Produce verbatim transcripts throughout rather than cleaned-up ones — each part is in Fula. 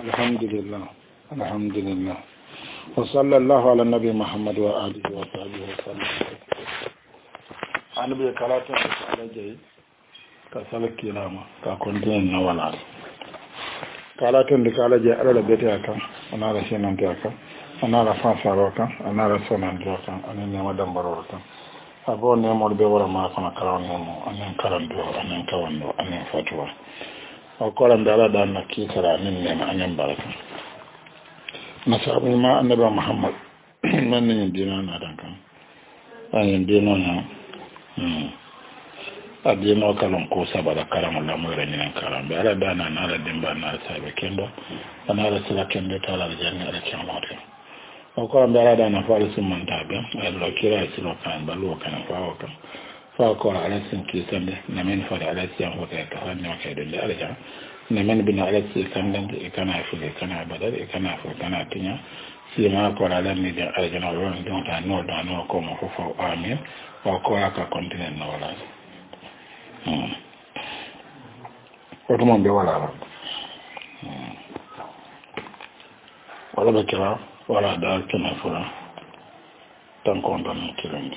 الحمد لله الحمد لله وصلى الله على النبي محمد وآله وصحبه وسلم. أنا بكلاتي على جاي كسلك كلامه ككونتين نوالار كلاتي على جاي على بيتي أكا أنا رشين أنت أكا أنا رفع ساروكا أنا رسول أنت أكا أنا نيما دمبروكا أبو نيمو بيورا ما كنا كلام نيمو أنا كلام دو أنا كلام دو أنا فتوى وقال أن الله دعنا كي سرع نيما أنا مبارك نصاب ما النبي محمد من يدينا نادنك أن يدينا نا أدينا كلام كوسا بعد كلام الله مغرني كلام بعد دعنا نار دمبا نار سايب كندو نار سلا كندو تلا الجنة على كلامه وقال أن الله دعنا فارس من تابع الله كيرا يسلو كان بلو كان فاوك فاقول على سنكي سند نمين فار على سيان هو كهان وكيد الله عليه نمن بنا على سي كان كان في كان بدل كان في كان تنيا سيما قال على ميديا اجنا وون دون تا نو دا نو كوم فوفو امين وقال كا كونتينن ولا ام وتمون بي ولا ولا بكرا ولا دا كنا فلا تنكون دون كيلند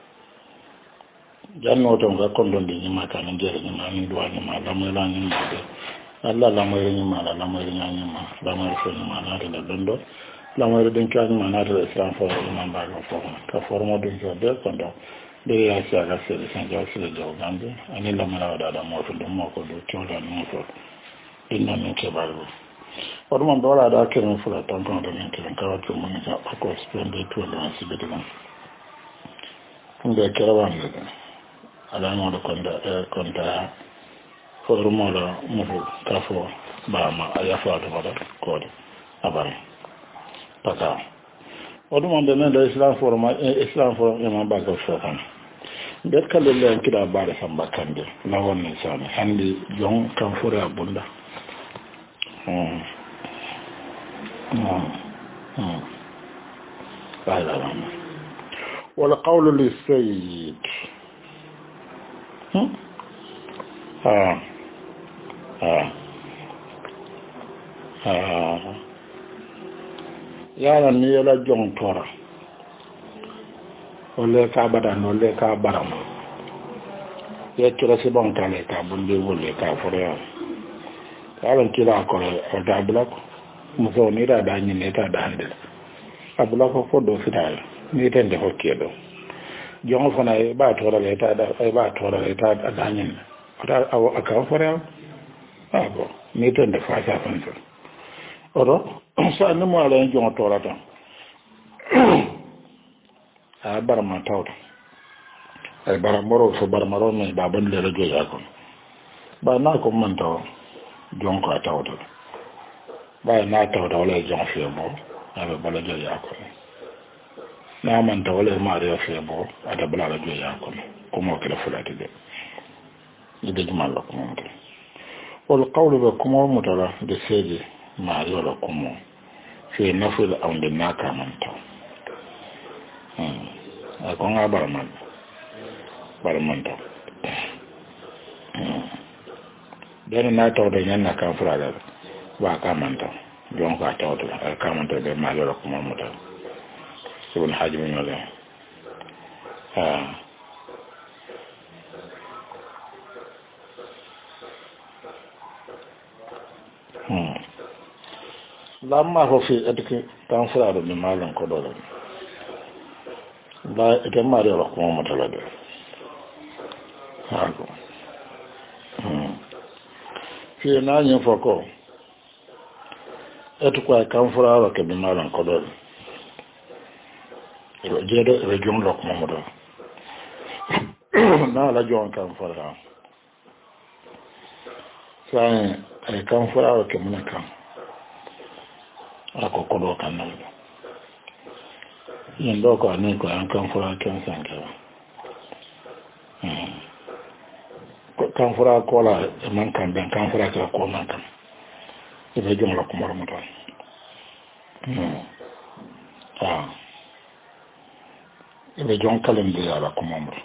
janno to ga kondon di ma kan jere ni ma ni duwa ni ma la mo la ni ma de Allah la mo ni ma la mo ni ni ma la mo so ni ma na de dondo la mo den ka ni ma na de islam fo ma ba ga fo ka formo de jo de kondo de ya sa ga se de san jo se de jo gande ani la mo la da da mo to do mo ko do to da mo to inna ni ke ba ru o do mo do la da ke mo fu la tan tan de ni ke ka wa to mo ni sa ko spende to la si be de ga nde ke ra wa ni ala mo do konda konda formo la mo ka fo ba ma aya fa do bada ko de abare paka o do mo be men do islam forma islam forma ma ba ko so kan be kala le kida ba da samba kande la wonni sani handi jon kan fura bunda hmm hmm bala wala qawlu lis-sayyid ah ah ah yala ni yala jong tora ole ka bada no le ka baram ye kira se bon kale ka bunde wole ka fore yala kira ko o da blak mo so ni da da ni ne ta da hande abula ko fodo fidal ni tende hokkedo jongo fana e ba tora le ta da e ba tora le ta da ganyen ata aw aka fora abo ni tan da fa ta fan oro sa ni mo ala jongo tora ta a bar ma tawta ay bar moro so bar maro ne ba ban le rajo ya ko ba na ko man taw jongo ka tawta ba na tawta wala jongo fi mo aba bala jo ya ko na man ta wala ma da yafe bo ata bala da ya ko kuma kila fulati de ide jumal la kuma mutal wal qawlu ba kuma mutala de seje ma yola kuma fi nafil aw de naka man ta hmm a ko nga barman barman ta den na taw de nyanna ka furaga ba ka man ta jon ka taw de ka man ta de ma yola kuma mutal سبحان حاجة من ولا ها هم لما هو في أدك كان فرار من مالن كدولا لا إتما رأي رقم متلاد ها هم في ناني فوكو أدك كان فرار من مالن كدولا jeedo e jon lok mamudo na la jon kan fara sai ay kan fara ke mun kan ako ko do kan nan yin do ko ne ko an kan fara kan san ka hmm kan fara ko la man kan ben kan fara ka ko man kan e jon lok mamudo hmm ah ebe jon kalende ala kumamra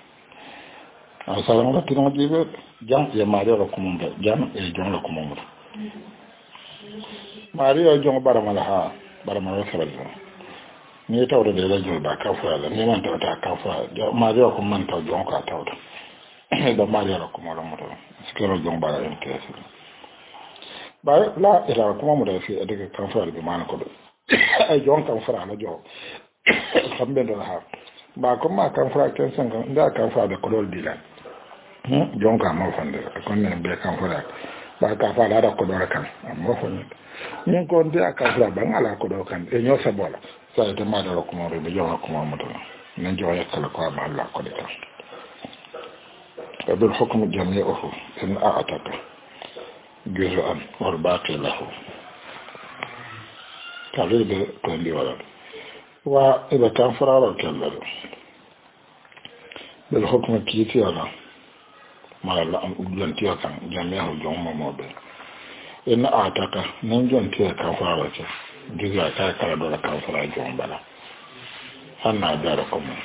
asala ngati no dibe jam ya mare ala kumamra jam e jon la kumamra Mario jong baramala ha baramala sabal ni tawde de la jol ba ka fa la ni man tawta ka fa Mario ko man taw jong ka tawta da Mario ko mo la mo skero jong bara en kess ba la ila ko mo da fi daga kan fa bi man ko do ay jong kan fa la jong xam ben da ha ba ko ma kan fa ken san kan da kan fa be ko dol dilan jong ka mo fande ko ne be kan fa ba ka fa la da ko do kan mo fande ni ko ndi aka fa ba ngala ko do kan e nyo sa bola sa te ma da ko mo be jong ko mo mo do ne jo ya kala ko ma Allah ko de kan bil hukm jami'uhu in a'ataka juz'an wal baqi lahu kalebe ko ndi wala wa iba kan fararo kellado bil hukm kiti ala ma la am ujanti kan jami'u jommo mobe in ataka nan jonti kan fararo ce diga ka kala do kan fararo jombala hanna dara ko mo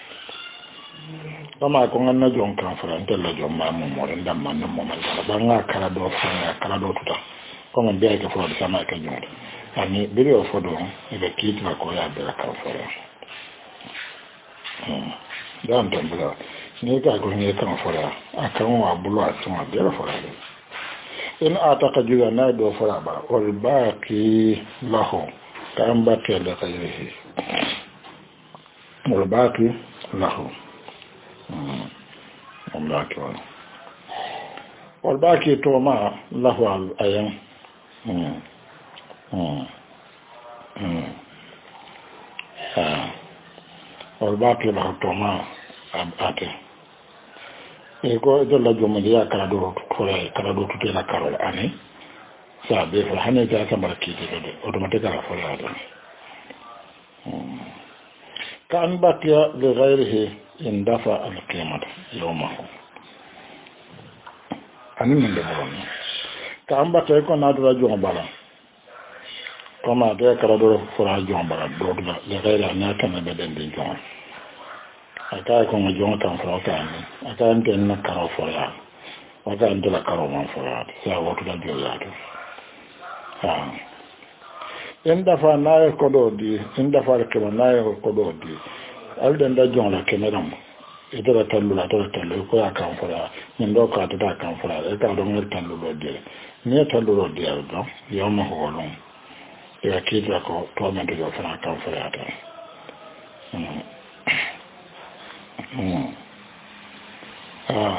kama ko nganna jon kan fararo tella jomma mo mo ndam man mo man ba nga kala do fa kala do tuta ko mon be ke fo sama ka jonta ani biri o fodo ebe kitna ko ya de la kan fararo dan tambula ni ka ko ni kan fararo akan wa bulu a tuma de la fararo in ataka juga na do fara ba wal baqi lahu kan baqi la khayrihi wal baqi lahu Allah ko wal baqi to ma lahu al ayan mm mm mm ah wal baqi lahu to ma abate eko do la jomo ya kala do ko kala do to la karol ani sa be fa hane ta ta barki de de automatique ala fa do kan bakiya li ghayrihi in dafa al qimat yawmahu ani min de bon kan bakiya ko na do la jomo bala kama de kala do fa jomo bala do la li ghayrihi na kan be den de jomo aka ko mo jonta tan fara tan aka ante na karo fara aka ante la karo man fara sa wato da jola to ha en dafa na ko do di en dafa ke na ko do di alden da jonla kemeram idara tallu la to tallu ko aka fara min do ka ta kan fara e ka do ngur tallu do di ne tallu do di do yo ma ho lon e akita ko to men do fara kan fara ta Mm. Ah.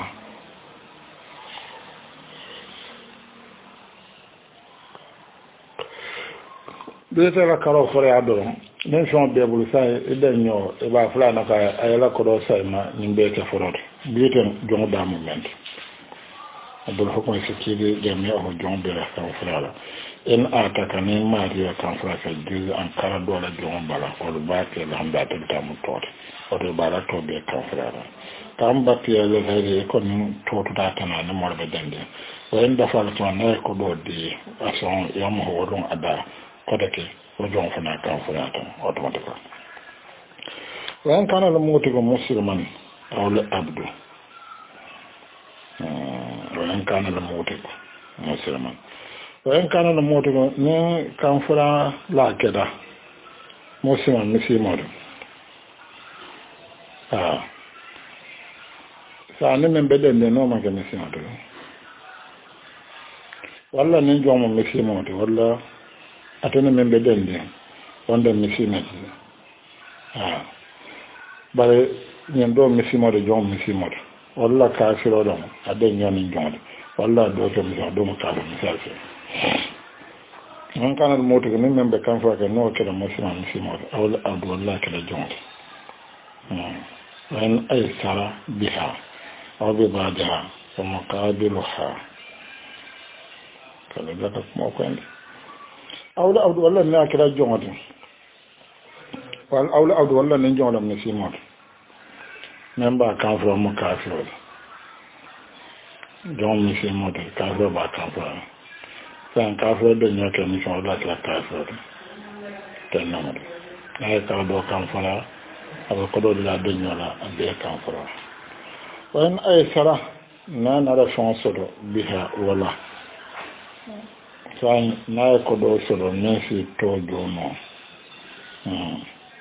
Bete la karo fore adoro. Den son be bulu sai e den nyo e ba fla na ka ayala ko do sai ma nimbe ke forode. Bete jongo da moment. Abul hukm sikidi jami o jongo la ka fora. En ata kan ma ri ka fora ka ju an kara do la jongo bala ko ba ke la handa ta ta mu to. O de bala to be ka fora. Tamba tiya le hede ko ni to to ta na na mo be dende. O en da fa to na ko do di ason yam ho don ada ko de ke o jongo fana ka fora ta automatique. Wa en kana le muti ko musliman aw le abdu. وإن كان الموتق مسلما وإن كان الموتق ني كان فلا لا كده مسلما مسلما آه سأني من بدن دينو ما كان مسلما ولا نجوم مسلما ولا أتني من بدن دين وند مسلما آه بل يندو مسلما جوم مسلما walla kafiro don ade nyoni jonde walla do to mi do mo kala mi salse on kana mo to ni membe kan fa ke no ke da musima musima awla abdu walla ke da jonde hmm en ay sara biha aw bi badaha fa muqabiluha kala da ko mo ko ende awla abdu walla na ke da jonde wal awla abdu walla ni jonde musima member kan from Mukafiro. John Michel Motor, Kafro ba Kafro. San Kafro de Nyoke Mission la la Kafro. Tenamo. Na ka do kan fara, aba ko do la de nyola abe kan fara. Wan ay sara na na ra chance do biha wala. sai na ko do solo nesi to jono mm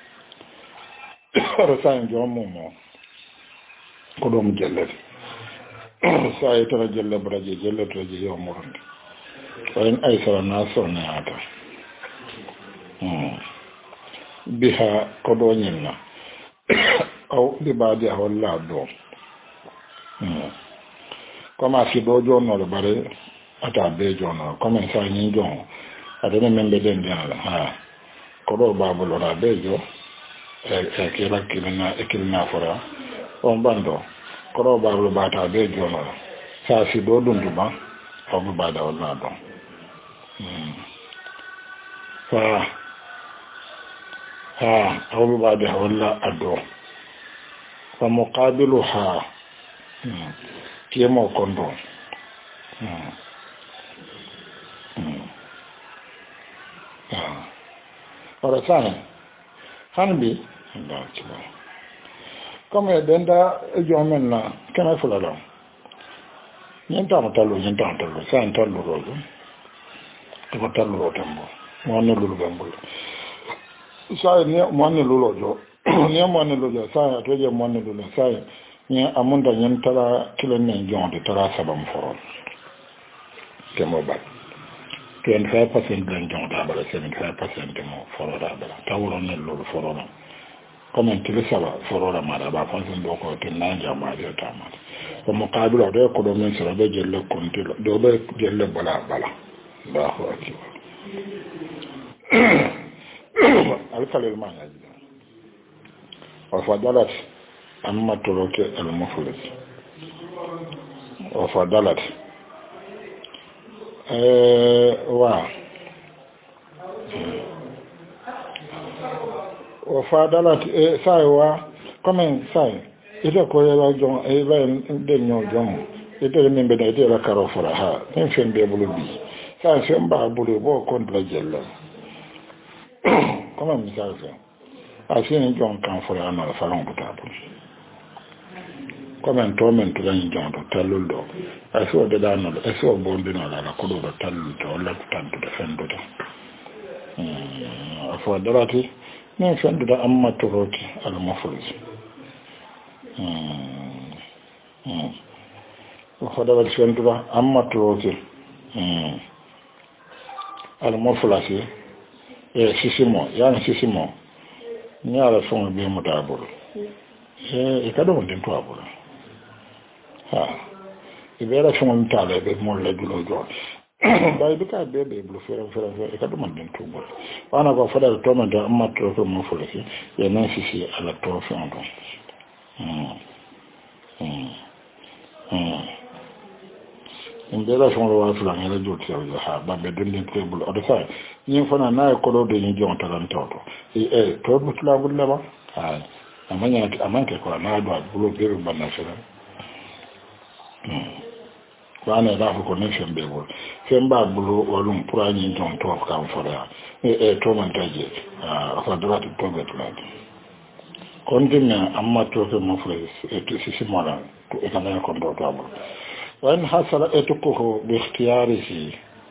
ro sai jomo mo ko do mu jelle sai to jelle braje jelle to je yo mo wayin ay sara na so na ata mm biha ko do nyinna aw di baadi walla do mm kama si do jono le bare ata be jono comme ça ni jon adene membe den den la ha ko do babulo ra be jo e e kila kilina e kilina fora on bando ko do babulo bata be jono sa si do dundu ba ko bu bada wala do hmm fa ha ko bu bada wala ado fa muqabiluha hmm kiyemo kondo hmm ora sana hanbi Allah akbar comme denda jomen na kana fulala nyanta matalu nyanta matalu sa ntalu rogo ko talu ro tambo wonno lulu gambul sa ni wonno lulu jo ni wonno lulu sa to je wonno lulu sa ni amunda nyanta kilo ne jonde tara sabam forol kemo ba twenty-five percent dan jonda bala seventy-five percent mo forora bala tawro ne lolu forora comme tili saba forora mara ba fansin do ko tin na jama de tama ko mo kabilo de ko do men sura be jelle kontilo do be jelle bala bala Allahu akbar al-kalil ma yaji wa fadalat amma turuke al-muflis wa fadalat wa wa fadalat sai wa comme sai ite ko yela jon e ba de nyo jon ite le membe de ite la karo fora ha en fen be bulu bi sai fen ba bulu bo kon la jella comme misal ça asini jon kan fora na la salon butabu comme un tomen to dan jondo talul do aso de dano aso bondino la la ko do talul to la tanto de fendo to mm afo darati ne fendo da amma to roti al mafruz mm mm afo darati fendo da amma to roti mm al mafruz e sisimo ya sisimo ni ala fon be mutabul e kado mo den to abula ha ibera fon tale be mo la julo jo bay bi ka be be blu fere fere e ka dum den tubo wana ko fada to man da amma to ko mo fole ci e nan ci ci ala to fon do hmm hmm hmm indela fon ro wa fula ngala joti ya ha ba be den den table o de fa ni fona na ko do de ni jon talan to e e to bu tula bu la ba ha amanya amanya ko na do bulu be be na fere wana da ko connection be wol femba bulu wolum prani ton to kam fora e e to man taje a fa dara to to bet la kondina amma to to mo fres e to sisi mala to e kana ko do to wan hasala e to ko bi ikhtiyarihi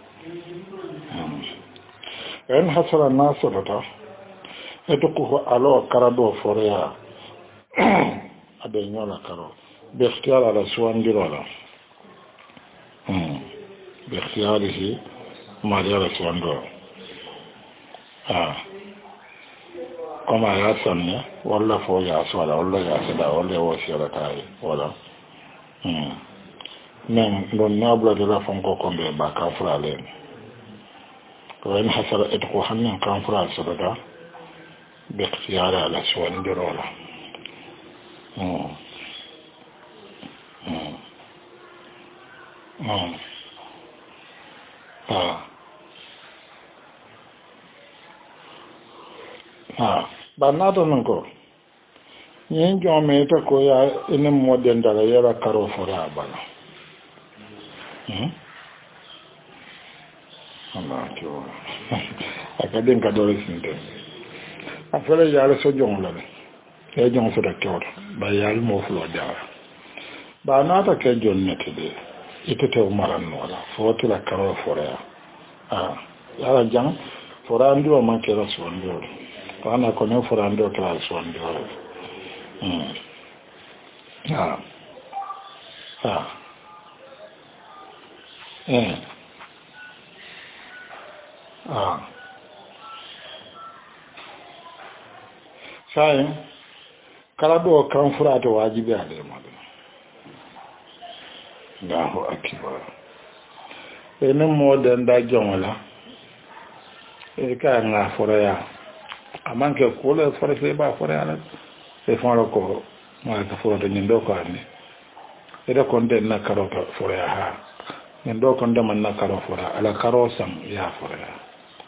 en hasala nasata e to ko alo karado fora abe nyola karo bi ikhtiyar ala suwandirola باختياره ما جرت عنده آه كما يسمى ولا فوق يسوع ولا يسوع ولا وسيلة تاعي ولا هم من دون نابلا جل فنكو كم بباكا فرالين وين حصل إدخو حنين كان فرال سبدا باختياره على سوانdirola هم هم Hmm. Ah. Ah. Banato nungo. Nyinjo meta ko ya ene modenda la yara karo fora bana. Hmm. Allah ko. Akaden ka dole sinte. Afala yara so jongla ne. Ya jong so da kyoro. Ba yal mo flo dawa. Ba nata ke jonnete de. Ite te umaran wala foti la karo forea ah yara jang forandi o man kera sondi o ana ko ne forandi o kera sondi o mm ah ah eh ah sai kala do kan furata wajibi a da mu Allahu akbar enen mo den da jongola e ka nga fora ya amanke ko le fora se ba fora ala e fora ko ma ka fora de ndo ko ani e da kon den na karo ka fora ya ha ndo kon de man na karo fora ala karo sam ya fora ya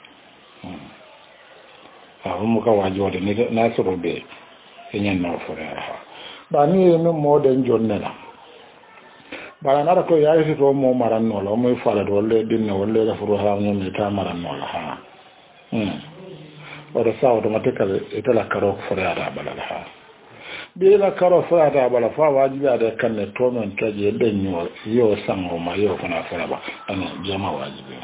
ah mo ka wajo de ni na so be e nyen na fora ya ha ba ni no mo den jonnela bara nara ko yayi to mo maran no lo mo fala do le dinne wolle da furu ha no mi ta maran no la ha hmm ora sa automatically ita la karo fura da bala ha bi la karo fura da bala fa wajibi da kan ne to non taje den yo yo sango ma yo kana fura ba ana jama wajibi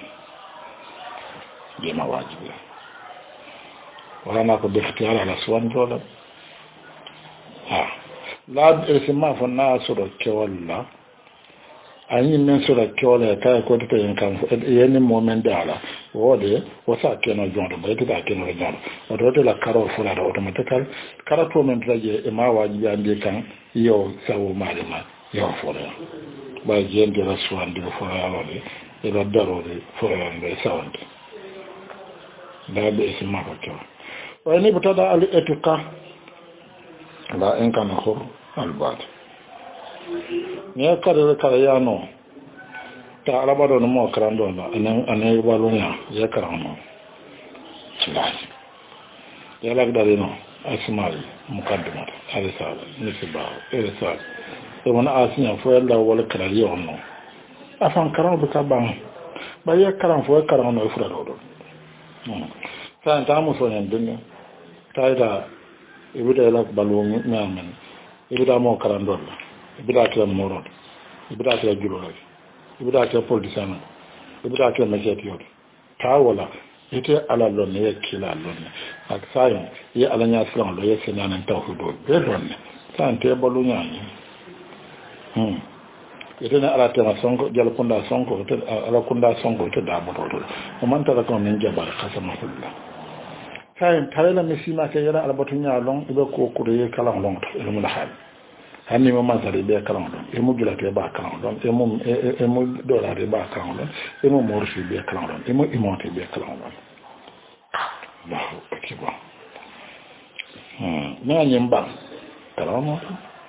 jama wajibi wala na ko deftiara la swan dola ha la isma fa na so do kewalla ani men sura kyola ka ko to yin kan yeni moment dala wode wasa keno jondo ba ita keno jondo wato la karo fula da automatically kara to men traje e ma waji ande kan yo sawo malima yo fora ba jende raswan di fora wode e ba darode fora ande sawande da be isma ko kyo wani butada al etika la en kan khur al bad ni akare kare ya no ta alabado no mo karando no anan anan balunya ya karano chilas ya lagdari no asmali mukaddimat arisal nisba arisal e wona asinya fo yalla wala karali no afan karano be kaban ba ya karan fo karano e fura do hmm tan ta mo so nyen dunne tayda ibida la balu ngamen ibida mo karando la ibida kala morod ibida kala julo ibida kala politisana ibida kala majetiyo ta wala ite ala lonne ya kila lonne ak sayo ya ala nya slan lo ya senan tawhido be lonne tan te balu nyani hmm ite na ala tema sonko jal kunda sonko te ala kunda sonko te da boto o man tara ko min jabar kasama hulla sayo tarela misima ke yara albatu nya long ibe ko kure kala long to ilmu la hal hanni mo masari be kalan don e mo gila ke ba kalan don e mo e mo dola de ba kalan don e mo morsi be kalan don e mo imonte be kalan don Allahu akbar hmm na nyimba kalan mo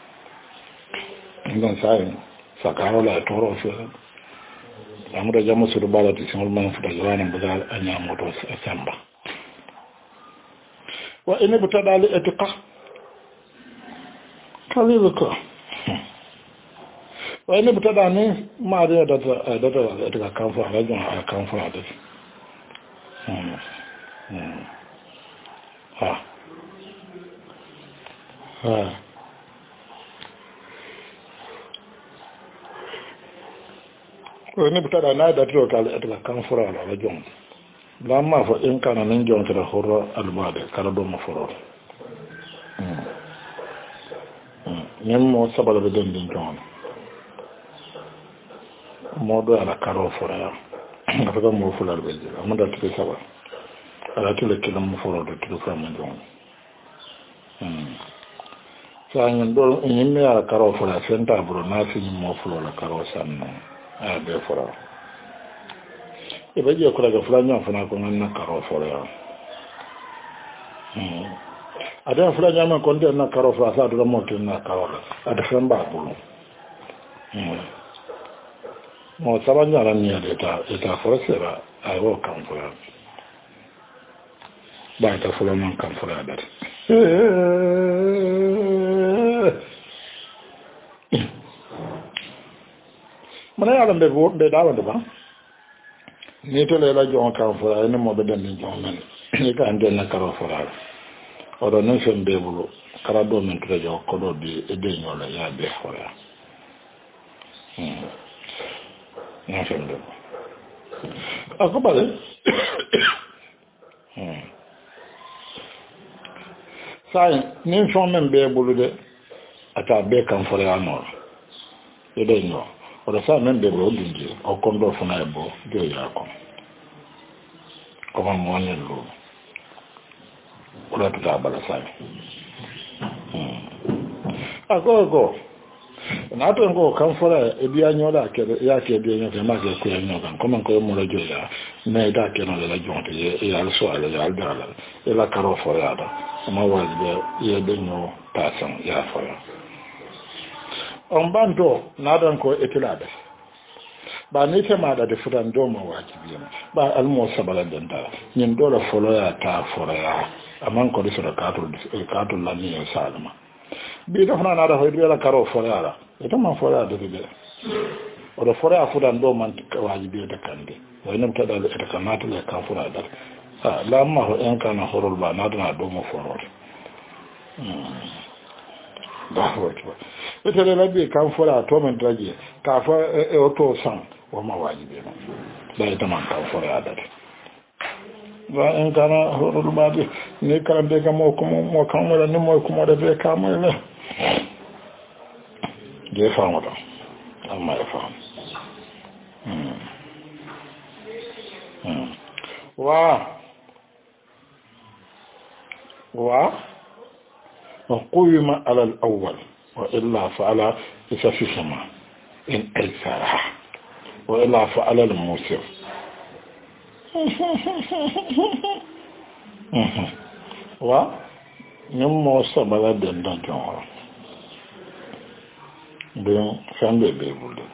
ndan sai sakaro la toro fe amura jamu sur bala ti simul man futa jwana bazal anya moto samba wa ina butada li etiqa kalilko wa ina butada ne ma da da da da da kan fa ga jon kan fa da hmm hmm ha ha ko ne butada na da to kal da kan fa da jon la ma fa in kana nan jon ta horro albade kala do ma foro hmm nem mo sabala be den din jon mo do ala karo fora ya afaka mo fulal be jira mo da tike saba ala tile kila mo foro do tike fa mo jon hmm sa nyen do nyen me ala karo fora senta bro na fi mo fulo la karo sanno a be fora e be je ko la fula nyon fana ko na karo fora ya hmm ada fula nyama konde na karo fa sa do mo tin na karo ada famba bulu hmm mo sabanya ran ni eta eta forcera ai wo kan fura ba ta fula man kan fura da mana ya lambe bo de dawa de ba ni to le la jon kan fura ni mo be den ni jon men ni ka ande na karo fura odo non fen be bulu kala do men to jo ko do bi e de nyola ya be fura hmm na fen do ako bale hmm sai nin fon men be bulude ata be kan fore anor ede no o sa men be bulu dinje o kondo funa e bo do ya ko ko ma mo ne lo o la ta bala sai hmm ako ako na to ngo kan fora e biya nyola ke ya ke biya nyola ma ke ko nyola ko man ko mo la joya me da ke no la jonte e al so ala ya al dala e la karo fora da ma wa de ye de no pasan ya fora on bando na dan ko etilada ba ni te ma da de fudan do ma wajibi ba al mo sabala den da nyin do la folo ya ta fora ya aman ko di so ka to ka to la ni salama bi da fana na da hoyde la karo fora ala ito man fora da de o da fora fudan do man wajibi da kande wayne ta da ita kanata le kan fora da ah la ma ho en kana horol ba na da do mo fora mm da ho to ita le la bi kan fora to man draje ka fa e o to san o ma wajibi ma da ita man kan fora da ba en kana horol ba de ne kan de ka mo ko mo kan mo ni mo ko mo de be ka mo le je famu da amma ya famu hmm hmm wa wa وقوم على الأول وإلا فعل إسفهما إن أيسرها وإلا فعل الموسر و نمو سبلا دندن جمهور don fambe be bulde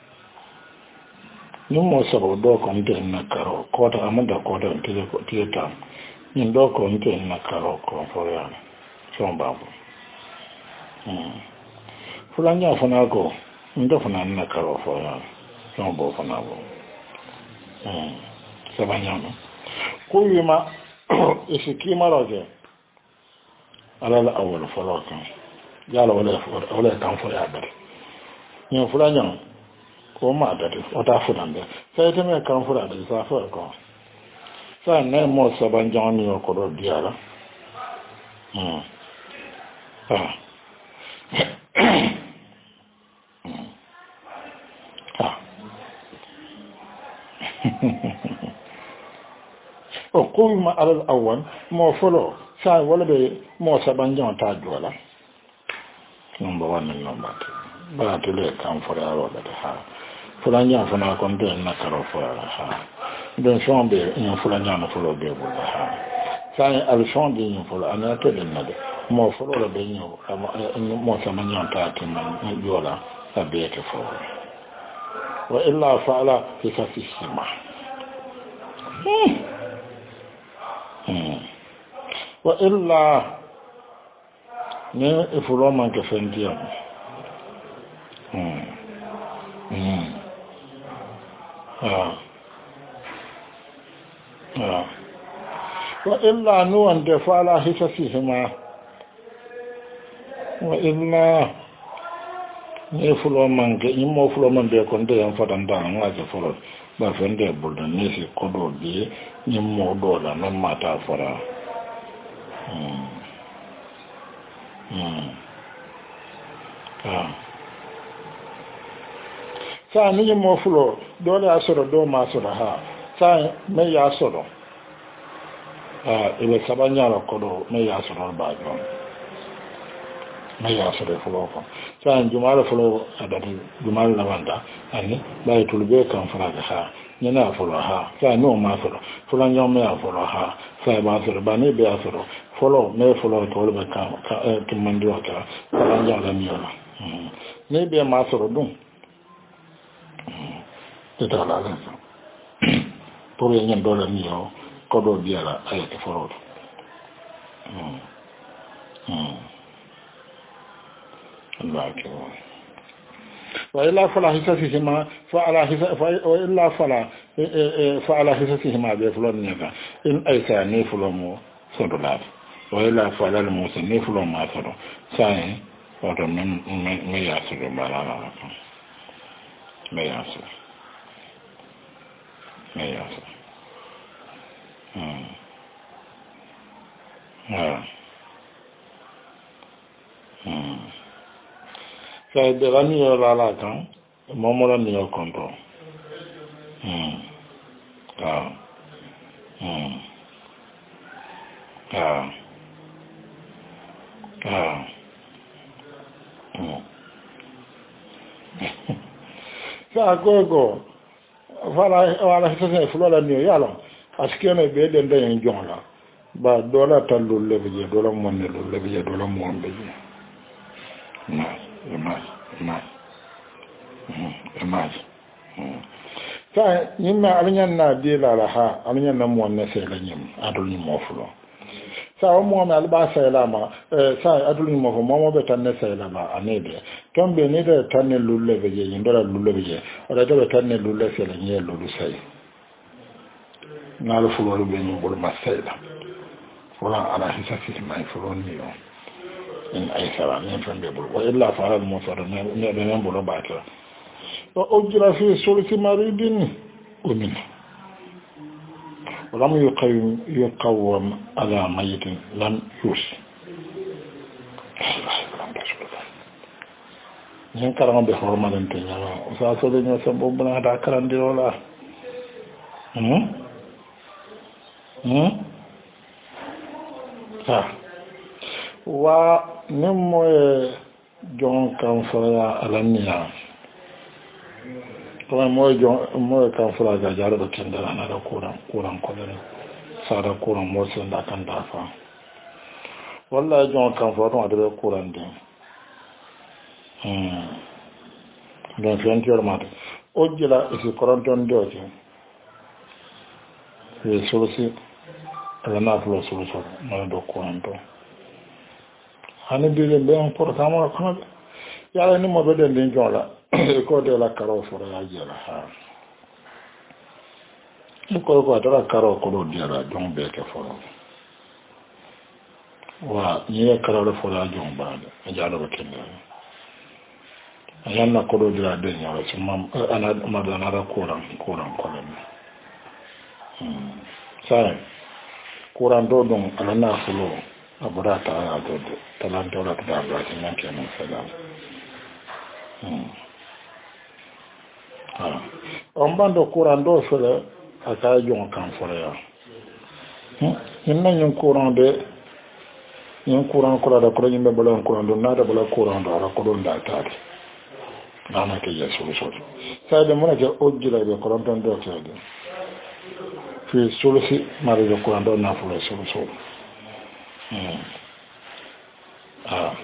nim mo sabo do ko nte na karo ko ta amanda ko ta tele ko tieta nim do ko nte na karo ko foya so babu hmm fulanya funa ko ndo funa na karo foya so bo funa bo hmm sabanya no ko yima isikima roje ala la awal falakan yala wala wala kan foya bare ni fulanya ko ma da o ta fudan da sai ta me kan fura da sa fa ko sai ne mo saban jani ko do diara hmm ah ah o qulma ala al-awwal mo folo sai wala be mo saban jan ta dola number one and number two ba to le kan fura ro da ha fulanya funa kon de na karo fura ha don shombe in fulanya na fulo be bo ha sai al shombe in fulo ana to de na de mo fulo la be nyo mo samanya ta tin man yola abe ke fo wa illa fa'ala fi kasima hmm wa illa ne fulo man ke fendia hmm hmm ah ah wa illa nuwan da fala hisasihima wa illa ne fulo man ke imo fulo man be kon de en fadan da an waje fulo ba fende bulda ne si kodo bi ni mo do la non mata fora hmm hmm ah sa ni mo fulo dole asoro do ma asoro ha sa me ya asoro ah ile sabanya la kodo me ya asoro ba jo me ya asoro fulo ko sa jumala fulo adati jumala la wanda ani ba tulbe kan fara ha ni na fulo ha sa no ma fulo fulo nyo me ya fulo ha sa ba asoro ba ni be asoro fulo me fulo to le kan ka kimandi wa ka fara nyo la mi yola ni be ma asoro dum ita la la pour yen do la mio ko do biara ay ke foro hmm hmm Allah ke wa illa fala hisasihima fa ala hisa fa illa fala fa ala hisasihima be fulon ne ka in aysa ne fulomo sodo la wa illa fala al musa ne fulomo asodo sai wato men me ya sodo balala me ya sodo me ya so hmm ah hmm sai de la ni la la kan mo mo la ni yo konto hmm ah hmm ah ah hmm sa gogo wala wala sai fulola ni yalo askene be den den jonla ba dola tallu lebiye dola monne lo lebiye dola mombe na ma ma ma sa nyimma alinyan na de la la ha alinyan na monne se la nyim adul ni mofulo sa o mo ma alba sa la ma sa adul ni mofo mo mo be tan ne sa la ma anede tombe ne de tan ne lu lebiye ndola lu lebiye wala de tan ne lu le se la nyel lu sai na lo fulo be ni bol ma sai la wala ala hisasi mai fulo ni yo in ay sara ni fambe bol wa illa fa al musar ne ne ne bolo baata wa ujra fi sulti maridin umin ولم يقوم يقوم على ميت لم يوس ñen karam be hormalen te ñama sa so de ñoo sambo bana da karandi wala hmm hmm ha wa nemo e jon kan fara alania kuma mo jon mo kan fara ga jaro da kendara na da kuran kuran kolere sa da kuran mo sen da kan da fa wallahi jon kan fara da kuran din hmm don fiantior mata ojjila isi koronton doje e solusi ala na flo soluso na do kuranto hani bile be on portamo kono yala ni mo be den din jola ko de la karo fora ya jela ha ko ko dara karo ko do dira don be ke foro wa ni ya karo fora jon ba da jalo be kende ayanna ko do dira de nyalo summa ana madana ra kuran kuran kolen hmm sai kuran do don ala na fulo aburata ya do talanta wala ta ba ta nan kenan salam hmm ah on bando kuran do fele aka jon kan fore ya hmm inna nyon kuran de nyon kuran ko da ko nyimbe bala kuran do na da bala kuran do ara ko do da ta nana ke yesu so sai de mona ke ojjila be kuran don do ta de fi solusi mari do kuran do na fule so so hmm ah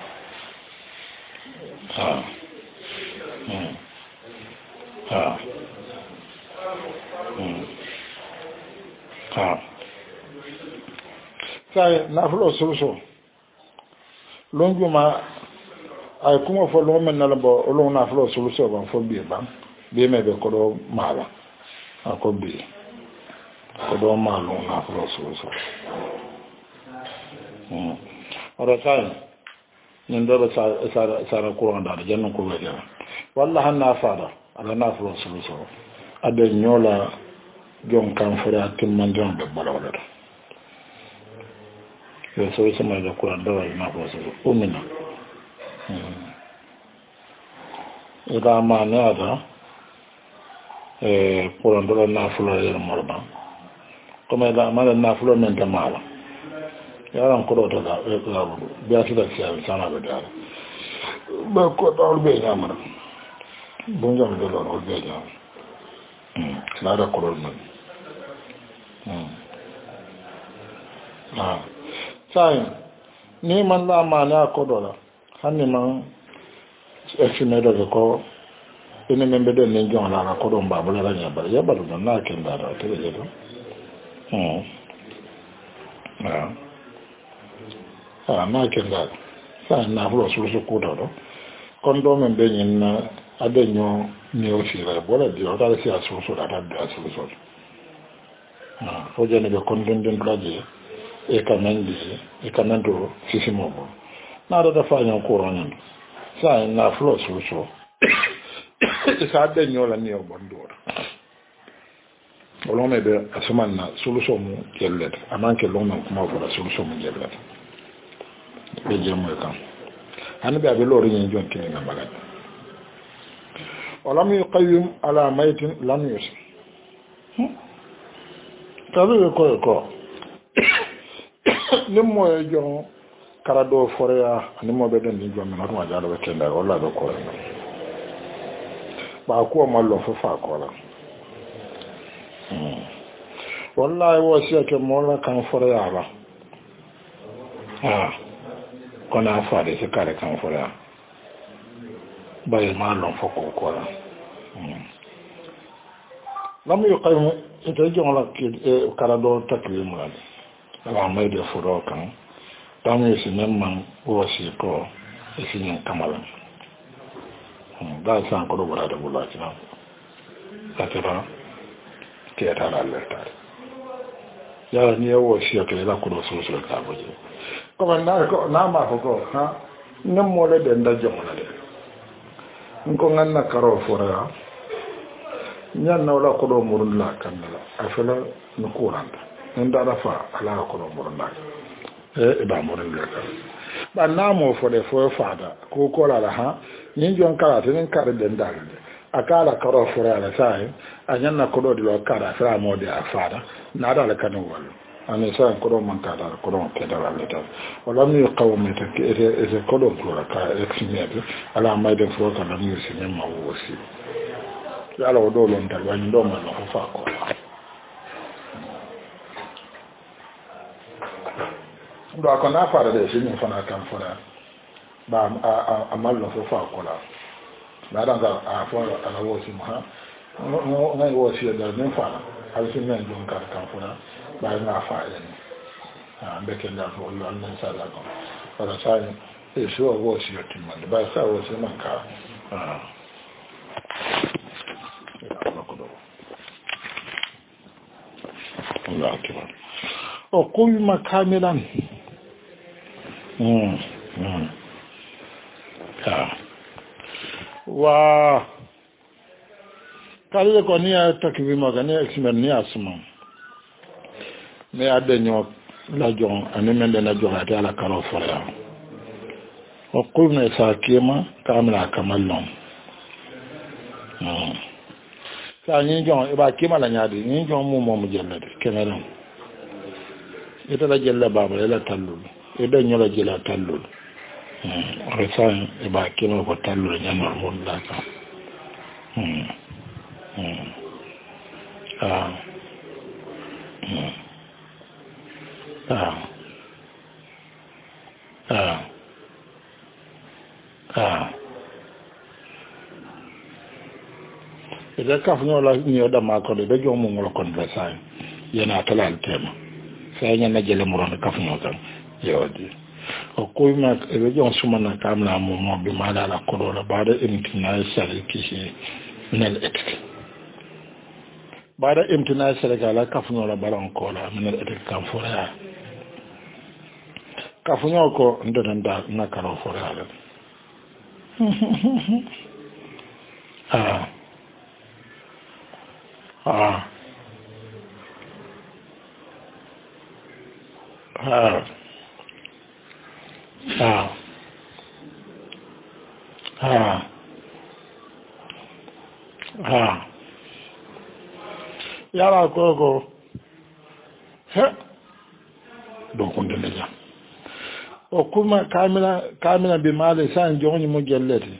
ah hmm ah hmm ah sai na fule so so lonjuma ay kuma fo lo men na bo lo na fule so so ban fo bi ban bi me be ko do mala ako bi ko do malo na fule so so hmm ora sai ndoro sa sa sa ko anda janno ko wede wallahi na fada ala na fule so so ade nyola jon kan fura timman jon be bala wala yo so so ma da ko anda na fule so umina ida ma ne ada eh ko ando na fule yer morba kuma da ma na fule men ta mala yaran ko do da la bu biya su da siya sana da da ba ko da be ya mara bon jam do lo be ya hmm la da ko do man hmm ah sai ni man la ma na ko do la hanni man esine do ko ene men be den ne jon la ko do ba bula la nya ba ya ba do na ken da da te le do hmm ah ah na ken da sa na flo so so ko do kon do men be nyin na ade nyo ni o si ra bola di o da si aso so da da aso so ah o je ne be kon den den plaje e kanandi e kanando sisi mo na da fa nyo ko ro nyen sa na flo so so e sa de nyo la ni o bondo wala me be asuman na solution mu kellet amanke lon kuma fo solution mu kellet be jemo kan han be abe lori nyen jon kini na bagaj wala mi qayyum ala maytin lam yus tabe ko ko nimmo e jon karado forea nimmo be den jon na ma jalo be kenda wala be ko ba ko mallo fo fa ko la wallahi wo siake mola kan forea ba ah kona fare se kare kan forea bay ma lon fo ko ko la lam yuqaymu ita jon la ki karado taklim la ala may de furo kan tamu si memman wo si ko isi ni kamala da san ko do wala de bula ci na katira ke ta la leta ya ni wo si ke la ko do so so ka boje ko na ko na ma ko ha nem mo le de nda jom la de ko nganna karo fora nyan na wala ko do murun la kan la afela no kuranta nda rafa ala ko do murun la e ba murun la kan ba na mo fo de fo fada ko ko la ha ni jon kala ten kare de ndal akala karo fora la sai anyan na ko do lo kara fra mo de afada na da la kan wala ani sa ko do man kala ko do ke da la ta wala mi qawmi ta ke e ko do ko ka eximete ala may de fo ka na mi si ne ma wo si ya la do lo ndal wa ndo ma no fa ko ndo ko na fara de shi ni fana kan fara ba amal no fa ko la ba dan ga a fo ala wo si ma no ngai wo si da ne fara al si men don ka kan fara ba na fa ya ni a be ke da fo lo an sa la ko para sai e so wo si ti ma ba sa wo si man ka ah Allah akbar o kul makamilan mm mm ha wa kale ko ni takwi mo gane exmen ni asma me adde nyo la jon ani men de la jon ata la karo fora o kul ne sakima kamla kamallon mm sa ni jon e ba kima la nyaadi ni jon mu mo mu jellade kemeram ita la jella baba la tallul e da nyola jella tallul hmm resan e ba kima ko tallul nyama mon la ka hmm hmm ah hmm ah ah ah ida ka fu nyola nyo da ma ko de da jomu ngol kon la sai yana talal tema sai nya na jele mo ron ka fu nyo kan yodi o ko ma e jon suma na kamla mo mo be mala la ko do la bada imtina sari kishi minal etik bada imtina sari kala ka fu nyola baran ko la minal etik kan fora ka fu nyo ko ndo da na karo fora la ah ah ah ah ah ah yara ko ko he do ko ndele ja o kuma kamila kamila bi male san joni mo jelleti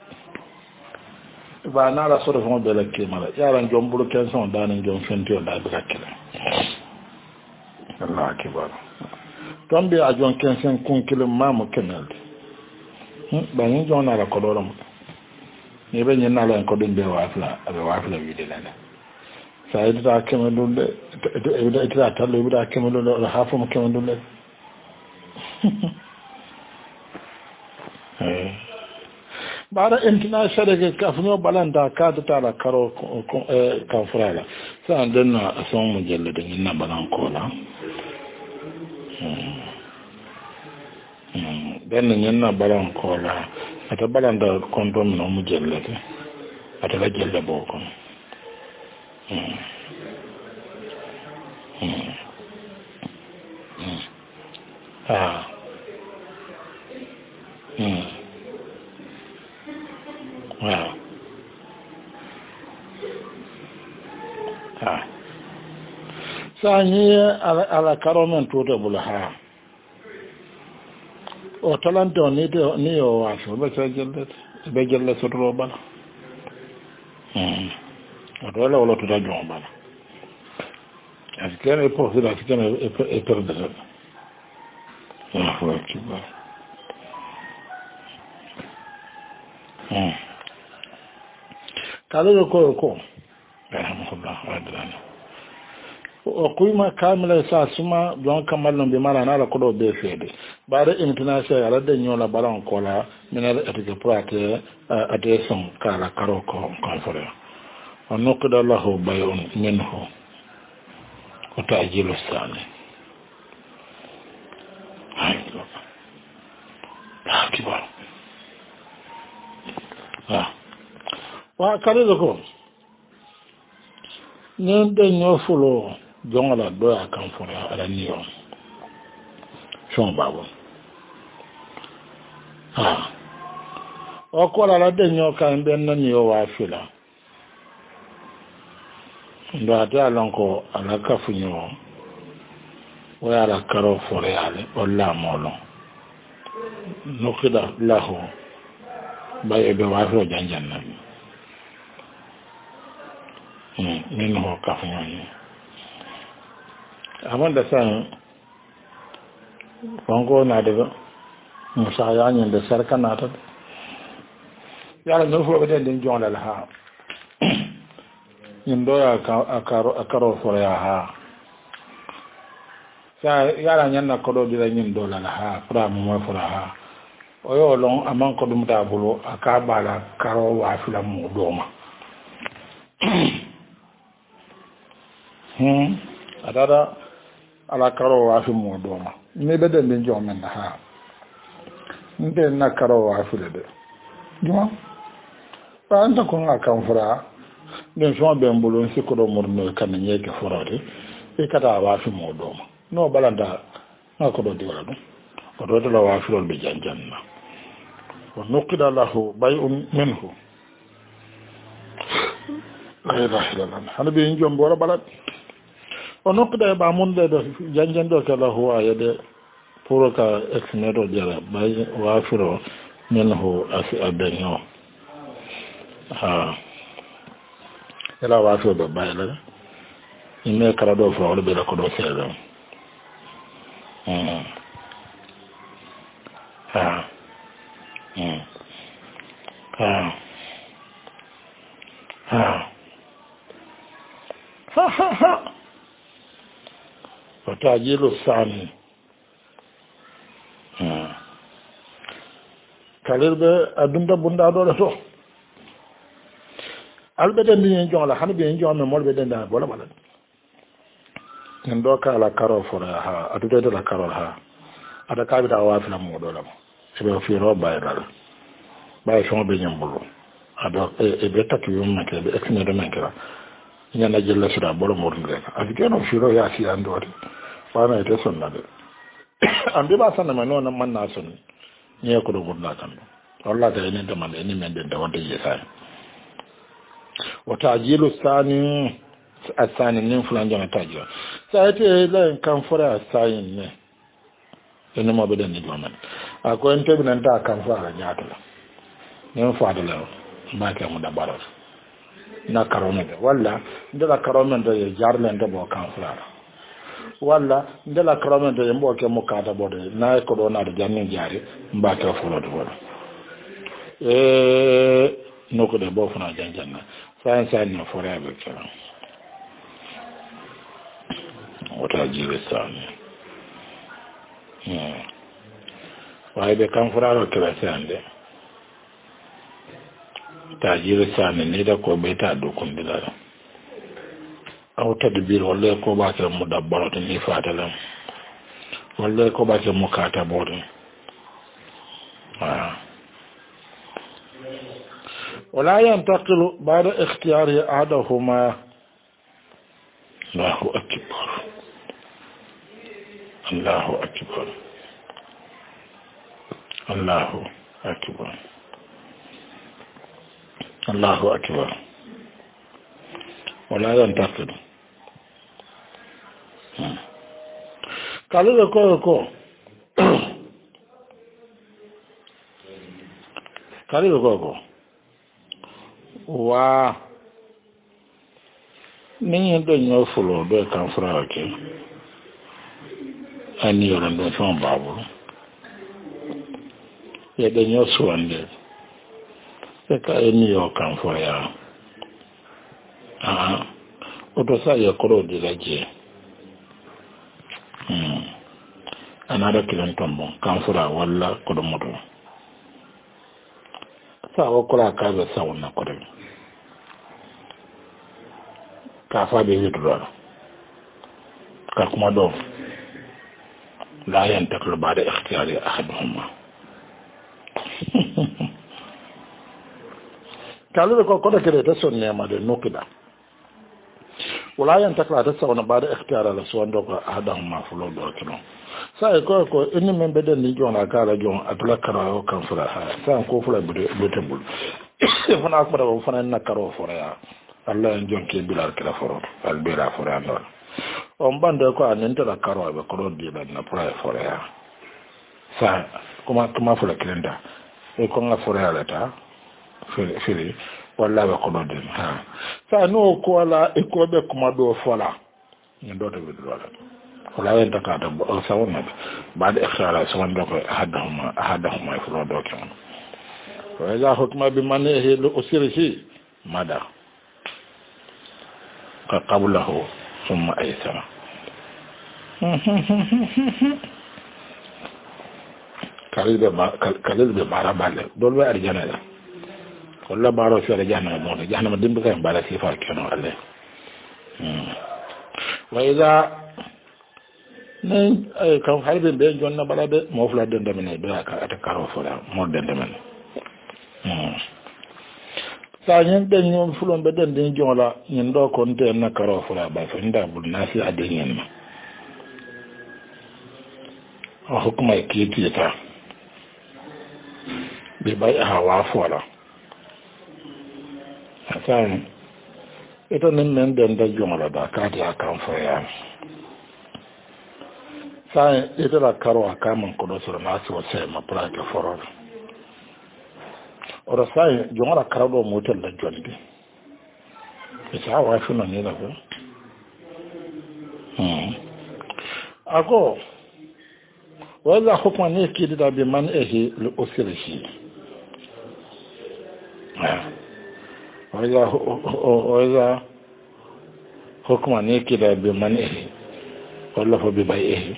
ba na la soro fon bele ke mala yaran jom bulu ken son danen jom fenti o da be kakela Allah akbar tombe a jon ken sen kun kilo mamu kenal ba ni jon na la ko do ram ni be ni na la ko dum be wafla abe wafla wi de la sa ida kemelu de ida ida talu ida kemelu de hafu mo kemelu de eh bara imtina sharege kafno balanda ka ta la karo kan furala sai dan na son mujalladin ina balan kola dan nan yana balan kola ata balanda kondom no mujallade ata la jelle boko ah hmm wow ah sa ni ala ala karomen to de bula ha o talante ni de ni o wa so be jelle be jelle so to bala hmm o do la wala to da jom bala askere po sila askere e perdere ah wa kiba hmm kale ko ko alhamdulillah adana o kuyma kamila sa suma don kamalon be mala na la ko do be fede bare international ala de nyola balon kola minal atike prate adeson kala karoko konfore on nokda lahu bayun minhu wa ta'jilu sani haydo akibar ah wa kale ko nen de nyofulo jongala do ya kan fora ala niyo shon babo ah o ko la de nyoka ben nan yo wa fila ndo ata lonko ala kafunyo wa ala karo fora ale wala molo nokida lahu baye be wa fo janjanna hmm min ho kafunyo amanda san wango na daga musa ya nyin da sarka na ta yara no fo be den jon la ha yin do ya ka akaro akaro fo ya ha sa yara nyan na ko do dira nyin do la ha fra mo mo fo ha o yo lon aman ko dum ta bulo aka bala karo wa fila mu do ma hmm adada ala karo wa fi mo do ma ne be den jon men ha nde na karo wa fi de juma ba anda ko nga kan fura den so be mbolo si ko do mo no kan nye ke forode e kata wa fi mo do ma no balanda na ko do di wala do ko do do wa fi lol be janjanna wa nuqida lahu bay'un minhu la ilaha illallah hanabi njom wala balad o nuqida ba mun de janjan do kala huwa yade pour ka exmedo jara bay wa firo minhu asi abenyo ha ela wa firo do bay la ime kala do fo wala be la ko do sele hmm ha hmm ha ha ha ha ha watajilu sani hmm kalirbe adunda bunda do to albede ni jonla hanbe en jonme molbe den da bola bala en do kala karo fora ha adude de la karo ha ada kabi da wa fina mo do la sebe fi ro bayral bay so be nyambulu ada e be takki yum na ke be ekne do men kala nyana jella sura bola mo ndre adike no fi ro ya fi andori bana ite sonna de ande ba sanna man non man na son ni ko do gudna kan Allah da ne da man ne men da wanda ya sai wata ajilu sani asani nin fulan jana tajira sai te lan kan fara sayin ne ina ma bidan ni man akwai en tebi nan ta kan fara nyatala ne fa da lawo ba ka mu da barar na karone da walla da karone da ya jarlen da bo kan fara walla ndela karame de mbo ke mukata bode na ko do na de janni jari mbaka folo do wala e noko de bo funa janjanna sa sa ni fora be kala wata jiwe sani hmm wai be kan fora ro kala sande ta jiwe sani ni da ko be ta do kun dilala aw tadbir wala ko ba ta mudabbara tan ni fatalam wala ko ba ta mukata bodin ah wala yantaqilu ba'da ikhtiyari ahadahuma Allahu akbar Allahu akbar Allahu akbar Allahu akbar wala yantaqidu kalu ko ko kalu ko ko wa ni do nyo fulo do kan fura ke ani yo ndo fon babu ya do nyo suwande e ka ni yo kan fura ya ah oto sa ya koro de laje hmm anada kilan tombo kan fura walla ko do moto sa wa kora ka be sa wonna ko de ka fa be yidura ka kuma do la yantaklu ba'da ikhtiyari ahaduhuma kalu ko ko da kede ta sonne ma de nokida wala yantaklu ta sawana ba'da ikhtiyari la so ndo ko ahaduhuma fulo do kino sai ko ko inni men be den ni jona ka la jon atula kara kan fura ha sai ko fura be be tembul fana ko da fana na karo fura ya Allah en jonke bilal kala foro al bera foro andon on bande ko anenta la karo be ko di ben na pra foro ya sa kuma kuma foro klenda e ko nga foro ya lata fili fili walla be ko do ha sa no ko la e ko be kuma do fola ni do to be do la wala en taka da sa wonna ba da ikhara so wanda ko hadahuma hadahuma foro do kan wa ila hukma bi manihi lu usrihi mada قبله ثم أيسر كالذ ببارا بالي دول بي أرجانا دا ولا بارو في أرجانا موتا جانا مدين بكاين بالا سيفا كينو عليه وإذا نين كان حيث بين جوانا بالا دي موفلا دين دميني بيها كأتكارو فلا مور دين دمين sa nyen den nyom fulon be den den jola nyen do kon te na karo fura ba fa nda bul nasi ade nyen ma o hukuma kiti ta be bay hawa fora atan ito nen men den da jola da ka ta kan fa ya sa ito la karo akaman ko do so na so se ma pra ke foro ora sai jongara karabo motel da jonde e sa wa funa ne da ko hmm ako wala hukma ne ki da bi man ehi li usrihi ah wala wala hukma ne ki da bi man ehi wala fa bi bai ehi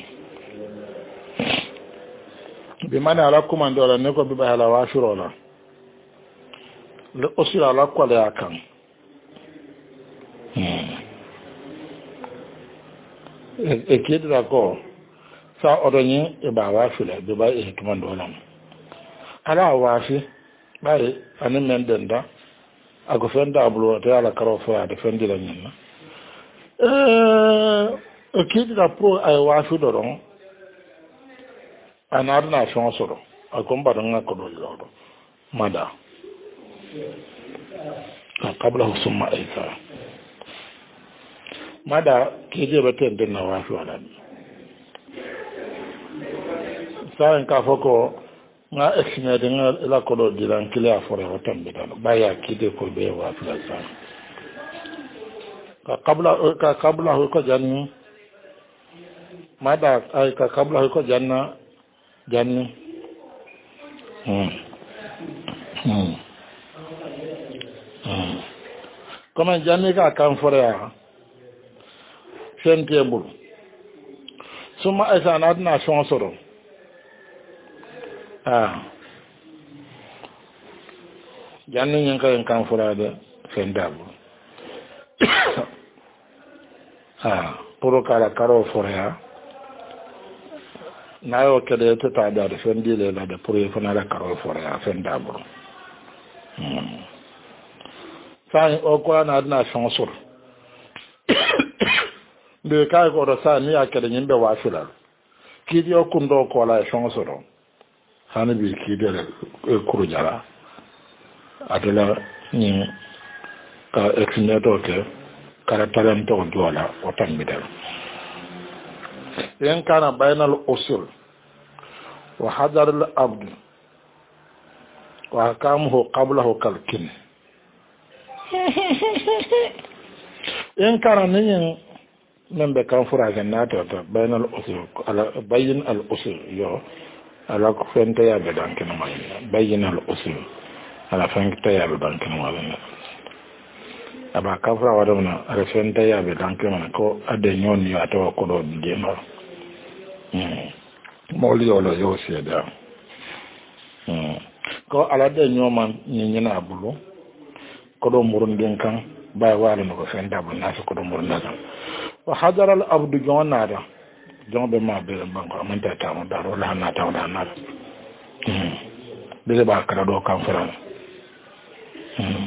bi man ala kuma ndora ne ko bi bai ala wa shurola le osira la kwale akan hmm e kidra ko sa odonyi e ba wa fule be ba e tuman dolam ala wa fi bai anin men denda ago fenda ablo te ala karo fo ya defendi la nyina eh e kidra pro ay wa fi doron anarna shonsoro akomba danga ko do lo mada قبله ثم أيسر ماذا كيجي بتن دنا وافي ولا سان كافوكو ما اسمه دنا لا كودو ديران كليا فورا وتم بدان بايا كيدي كو بي وافي سان قبله قبله كو جاني ماذا اي قبله كو جانا جاني هم هم comme janni ka kan fora sentebul suma asa na na shonsoro ah janni nyen ka kan fora de sendabul ah puro kala karo fora na yo kede to ta da sendile la de puro fona la karo fora sendabul hmm sai o ko na na shonsoro be kai ko da sa ni akere nyimbe wa shula kidio kundo ko la chance do hani bi kidio le kuru jara adela ni ka exneto ke kara talento jola o tambidel yen kana bainal usul wa hadar al abd wa hakamuhu qablahu kalkin yen kana nin men be kan fura ga nato to bainal usul ala bayin al usul yo ala ko fente ya be dan ken may bayin al usul ala fente ya be dan ken wala aba kafra wadona ala fente ya be dan ken ko ade nyon yo to ko do je no hmm moli yo lo yo seda hmm ko ala de nyoman ni nyina bulu ko do murun den kan bay wala no ko fente bu na ko do murun na wa hadara al abdu jonada jonbe ma be banko man ta ta da ro la na ta da na hmm be ba kala do kan fara hmm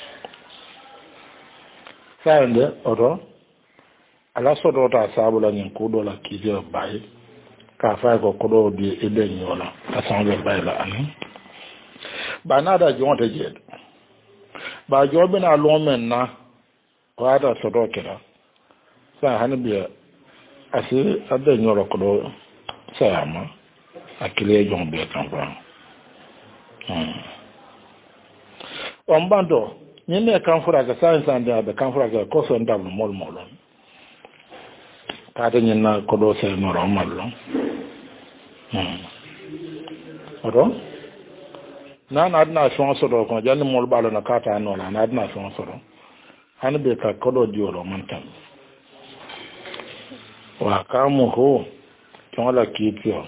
sande odo ala so do ta sabu la nyin ko do la ki je bay ka fa ko ko do bi e de nyola ta san be bay la an ba na da jonta je ba jobe na lo men na wa da so do kira sa hanbiya asi adda nyoro ko do sayama akile jombe kan fa hmm on bando nyine kan fura ga science and the kan fura ga ko so ndam mol mol ka de nyina ko do se no romal lo hmm odo na na adna so so do ko janni mol balo na kata no na adna so so do hanbe ka ko do dioro man tan wa kamuhu tola kitio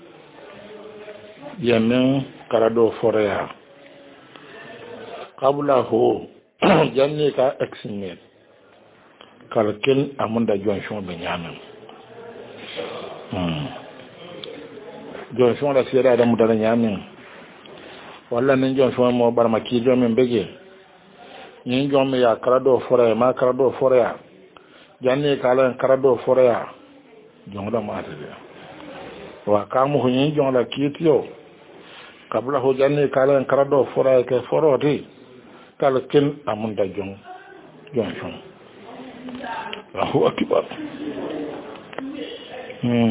yemen karado forea kabula ho janni ka eximate kalkin amunda jonshon be nyamen hmm jonshon la sira da mudana nyamen walla nin jonshon mo barma kijo men bege nin jomme ya karado forea ma karado forea janni kala karado forea jongda maatede wa kamu hunyin jongla kitio kabla ho janni kala karado fora ke foroti kala kin amunda jong jonshon Allahu akbar hmm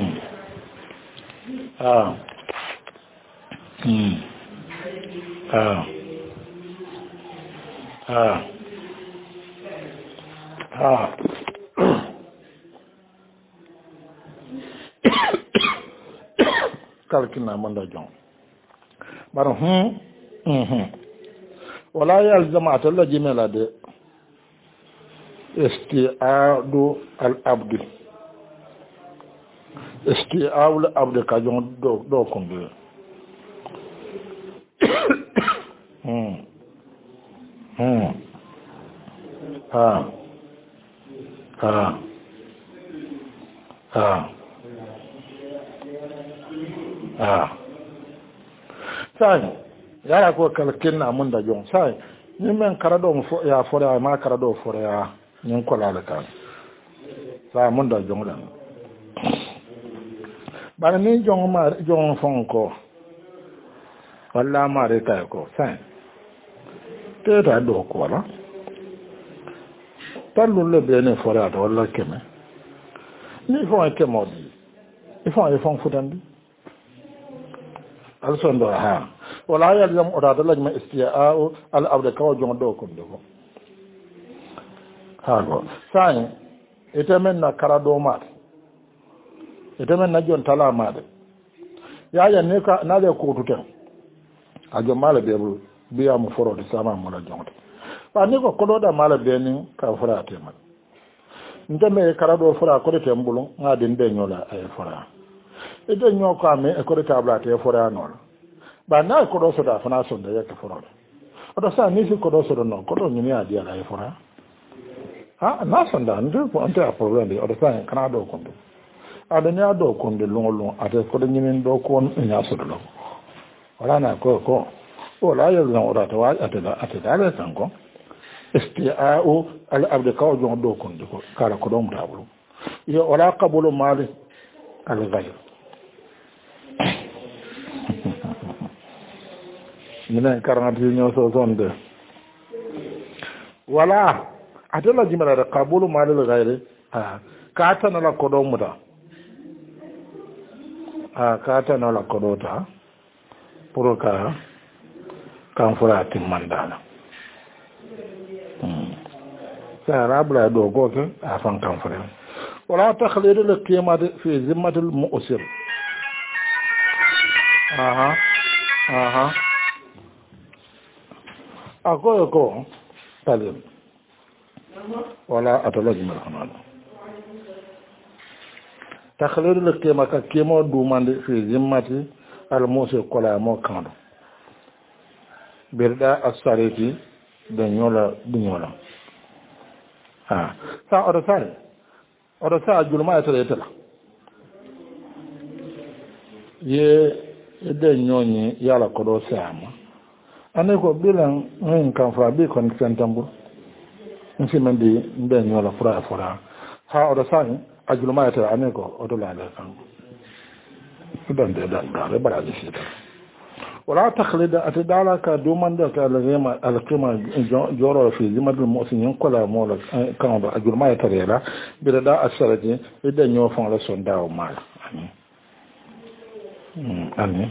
ah hmm ah ah ah kalkina manda jon bar hum hum wala yalzama atalla jimela de isti'adu al abd isti'aul abd ka jon do do kombe hum hum ha ha ha ah sai yara ko kalkin na mun da jon sai ni men karado mu ya fora ma karado fora ya nin kola da kan sai mun da jon dan bana ni jon ma jon fon ko walla ma re kai ko sai te da do ko la tallu le bene fora da walla keme ni fon ke modi il faut il faut futandi alson do ha wala yalzam urada lajma istia'u al abda kaw jom do ko do ha go sai ite men na karado ma ite men na jon tala ma de ya ya ne ka na le ko tuten a jom mala be bu biya mu foro de sama mu la jonta ba ni ko ko da mala be ni ka fura te ma ndeme karado fura ko de tembulu ngadi de nyola ay fura ede nyoko ame e ko de tabla te fura no ba na ko do so da fana so da yake fura odo sa ni ko do so no ko do nyini adi ala ay fura ha na so da ndu ko ante a problem de odo sa kana do ko do ade ne ado ko de longolo ate ko de nyini do ko nya so do wala na ko ko wala ya zan ora ta wa ate da ate da le san ko isti'a'u al-abd kawjon do kon ko kala ko dom tabulu yo wala qabulu mali al-ghayr minen karangati ñoo so sonde wala atela jimala da qabulu malil ghairi ha ka tan la kodo muta ha ka tan la kodo ta pour ka kan fura timmandana hmm sa rabla do goto a fan kan fura wala takhlidu al qiyamah fi zimmati al mu'sir aha aha akoyo ko talim wala atalaji mal hamal takhlidu al qiyamah ka kemo dumande fi zimmati al mu'sir kola mo kando birda asariti de nyola du nyola ha sa odo sare odo sa julma ya tare tala ye de nyonyi yala ko do sama ane ko bilan ngin kan fra bi kon sentambu nsi mendi de nyola fra fra ha odo sa ajulma ya tare ane ko odo la la kan dan de dan da le bara shi ta ولا تخلد أتدالك دومان دك الغيمة القيمة جورو في زمد المؤسسين كل مولك كانوا أجر ما يتريلا بردا السرجي إذا نيوفون لسون داو مال أني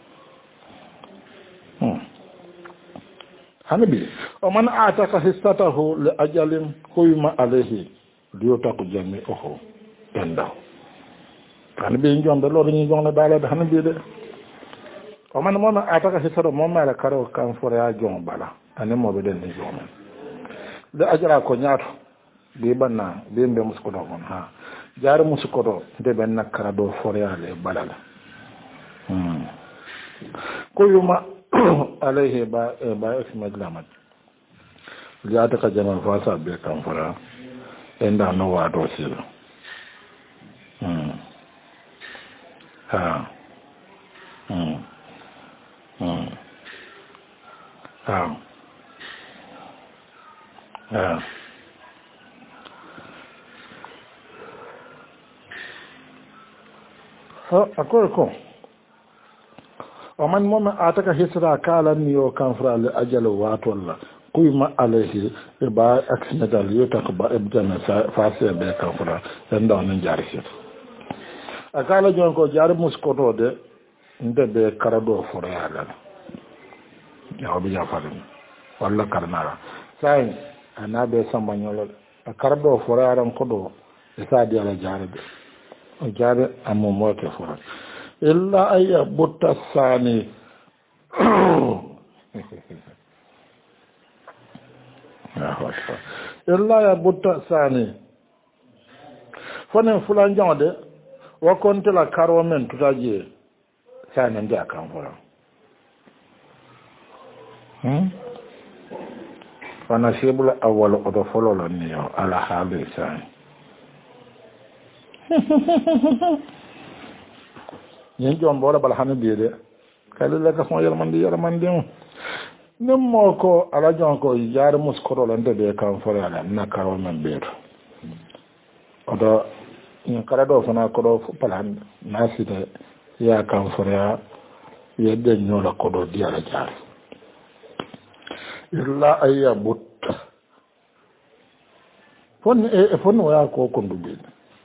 أنا بي ومن أعتق حصته لأجل قيم عليه ليوتق جميعه عنده أنا بي نجون دلور نجون دالة أنا بي ده oman mo ataka hisaro mo mala karo kan fore ya jon bala ane mo be den ni jon de ajara ko nyaato be banna be be muskodo kon ha jaar muskodo de ben nakara do fore ya le balala hmm ko yuma alayhi ba ba isma glamat li ataka jama fasa be kan fora enda no wa do silo hmm ha hmm Hmm. Ah. Ah. So akwai ko oman mo ataka hisra kala ni o kanfra le ajal wato la kuyma alayhi ba accidental yotak ba ebdana face be kanfra dan da non jari sit akala jon ko jari muskoto de nde be karado foro yala ya obi ya farin walla karnara sai anabe samba nyolo karado foro yaran kodo e sa di ala jare de o jare amo moke foro illa ayya butta sani illa ya butta sani fonen fulan jonde wa kontela karo men tutaje sanan da kan fara hmm wana shebula awwal odo fololo niyo ala habi sai yen jom bola bal hanu biede kala la ka fon yalman di yalman di nem moko ala jon ko yar muskoro la ndebe kan fara ala na karo men beeto odo ni kala do fana ko do palan naside ya kan fara yadda nyola kodo diara jar illa ayya mutta fon e fon wa ko ko ndube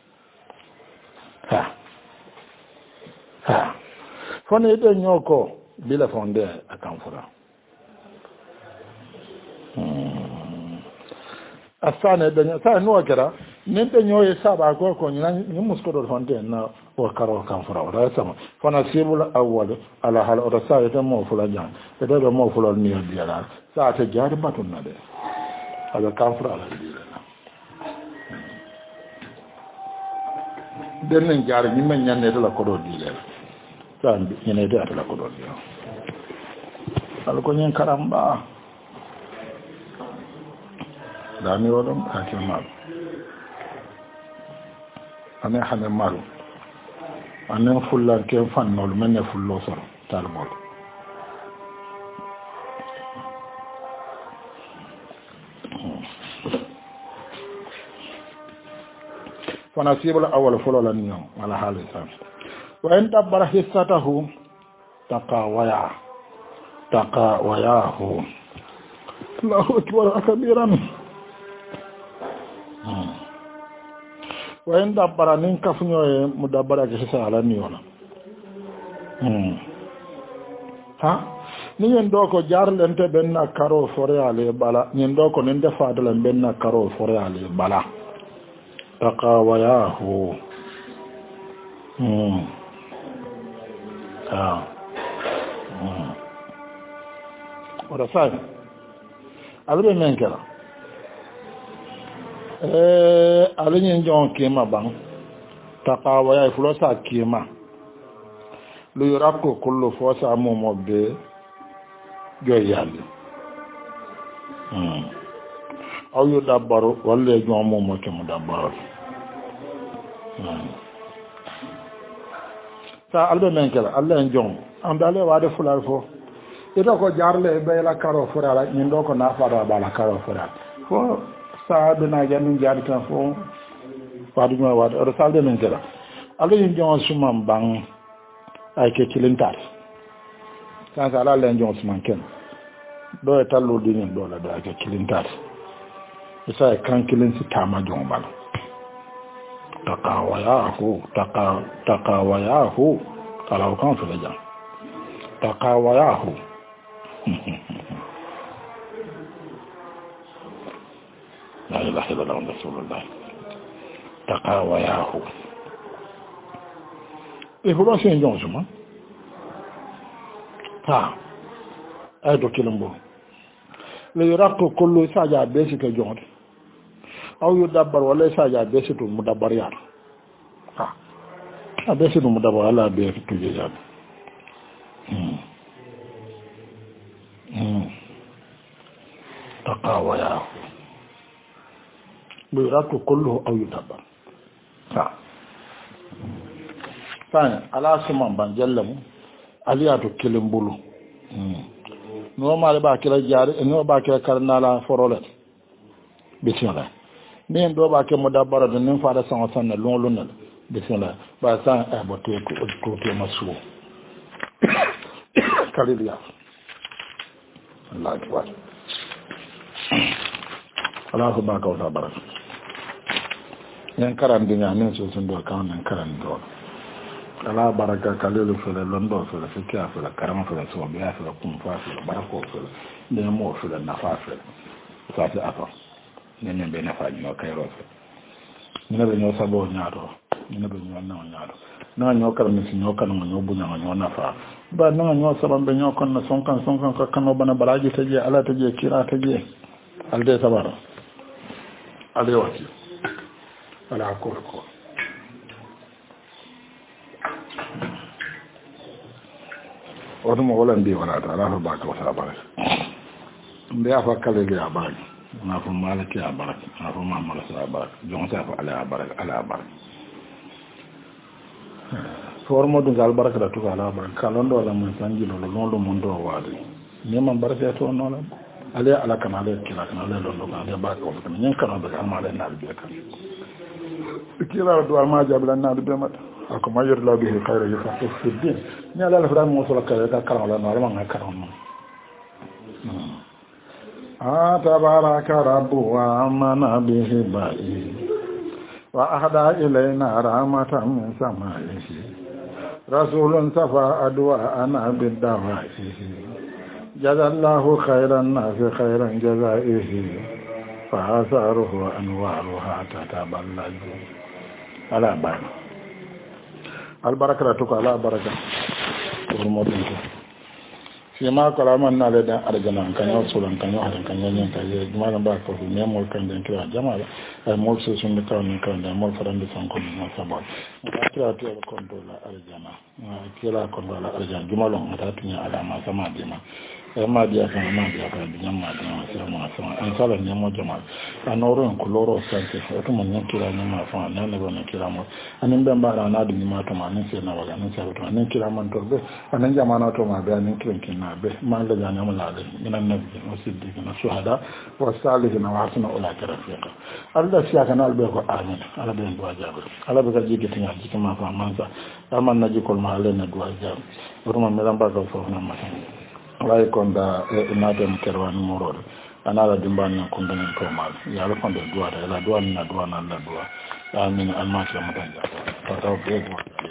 ha ha fon e de nyoko bila fonde akan fara hmm asane de sa no kera nin de nyoye saba ko ko ni musko do fonde na o karo kan fara o sama fana sibul awwal ala hal o sa ta mo fula jan e do mo fula ni diala sa ta jar batun na de ala kan fara ala diala den nen jar ni men nyanne de la ko do diala sa ni ne de la ko do diala ala ko nyen karamba dami rodom hakimal ane hane maru ane fullan ke fannol menne fullo soro talmol wana sibul awwal fulo lan ñom wala halisan wa in tabbara hissatahu taqawaya تقاوياه الله أكبر كبيرا وإن دبر نين كفنيو مدبر كيسا على نيونا ها ni yen do ko jarlente benna karo fore ale bala nyen do ko nende faadala benna karo fore ale bala taqawayahu hmm ah hmm ora sai albe men kala eh ale nyen jon kema bang taqawaya fulo sa kema lu yorako kullu fosa mo mobbe joy yalla hmm aw yu dabbaru walla joom mo mo ke mo dabbaru hmm sa albe men kala alla en joom am dale wade fulal fo ito ko jarle be la karo furala nyin do ko na fara bala karo furala fo sa be na janu jaar tan fo wadu ma wadu o salde men kala alla en joom sumam bang ay ke kilintar kan sa ala len jong man ken do e tallo di ni do la do ay ke kilintar isa e kan kilin si tama jong bal taqawayahu taqa taqawayahu kala kan fa ja taqawayahu la ilaha illallah rasulullah taqawayahu e fulo sen jong suma ha ay do kilombo le yorako kollo saja besi ke jonde aw yu dabbar wala saja besi to mudabbar ya ha a besi to mudabbar ala be to je ya hmm hmm taqawa ya le yorako kollo aw yu dabbar ha tan ala suma banjallamu aliya to kilembulu hmm no male ba kila jaare no ba kila karnala forolet bismillah nen do ba ke mo dabbara de nen faada san san lon lon bismillah ba san e bote ko ko te masu kaliya Allah akbar Allah ba ka wata baraka nen karan dinya nen so sun do kan nen karan do ala baraka kalelu fele londo fele fikia fele karama fele so biya fele kumfa fele barako fele ne mo fele nafa fele sa ta afa ne ne be nafa ni no kayro fele ne be no sabo nyaado ne be no na nyaado na nyo kala mi nyo kan nyo bunya nyo nafa ba na nyo saban be nyo kon na sonkan sonkan ka kano bana baraji taje ala taje kira taje alde sabara alde wati ala ko ko wata mawalan bai wala ta rafa ba ka wata baraka da ya fa kale ga baraka na fa malaki ya baraka na fa mamala sa baraka jon sa fa ala baraka ala baraka formo dun gal baraka da tuka ala baraka kalon do la mun sanji lo lo lo mun do wadi ne man baraka to no la ala ala kana ala kila kana ala lo lo ala baraka ko kana nyen kana da amale na bi ka kila do ma jabla na bi mata ako major la bi khayra yafaqu fi din ni ala la fram mo so la kala ka kala la no ma ka no ah tabaraka rabbu wa amana bihi ba'i wa ahda ilayna rahmatan min samaihi rasulun safa adwa ana bidawa'ihi jazallahu khairan nasi khairan jazaihi fa asaruhu anwaruha tataballaju ala ba'i albaraka to ala baraka to modin ko fi ma kala man na da arjana kan yo sulan kan yo hadan kan yan kan ye jama'a ba ko ne mo kan den kira jama'a ay mo so sun ka ni kan da mo faran da san ko na sabon kira to ko do la arjana kira ko do la arjana jumalon ata tunya alama sama dima ma dia kan ma dia kan bi nyamma da sama sama an sala ne mo jama'a anoro ko loro sanke to mo ne kira ne ma fa na ne bona kira mo anin ben ba na da ni ma to ma ne se na wala ne se to ne kira man to be anan jama'a to ma be anin kiran kin na be ma la jana mo la de minan nabi wa siddiq na shuhada wa salihin wa hasuna ulaka rafiqa Allah shi aka na albe ko amin ala be du'a jabu ala be ka jige tinya jikin ma fa manza aman naji kol ma ala na du'a jabu ruma me lamba ka fo na ma way konda naten kerwan morode anala dimban nan konda nan to mal ya la konda duwa da la duwa na duwa na la duwa amin almati la mutanja ta ta be